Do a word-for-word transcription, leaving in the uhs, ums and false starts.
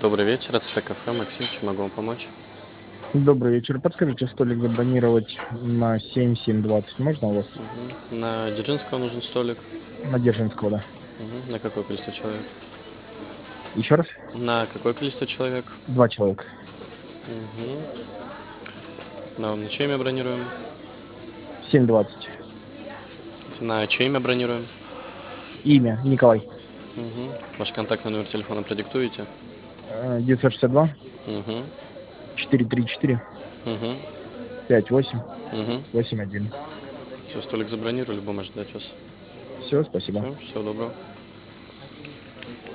Добрый вечер, это кафе Максим, чем могу вам помочь? Добрый вечер. Подскажите, столик забронировать на семь семь двадцать можно у вас? Мгм. На Дзержинского нужен столик. На Дзержинского, да. Мгм. На какое количество человек? Еще раз? На какое количество человек? Два человека. Мгм. На, на чье имя бронируем? семь двадцать. На чье имя бронируем? Имя Николай. Мгм. Ваш контактный номер телефона продиктуете? Э, девятьсот шестьдесят два Угу. четыреста тридцать четыре Угу. пять восемь Угу. восемь один. Все, столик забронировали, будем ожидать вас. Все, спасибо. Все, всего доброго.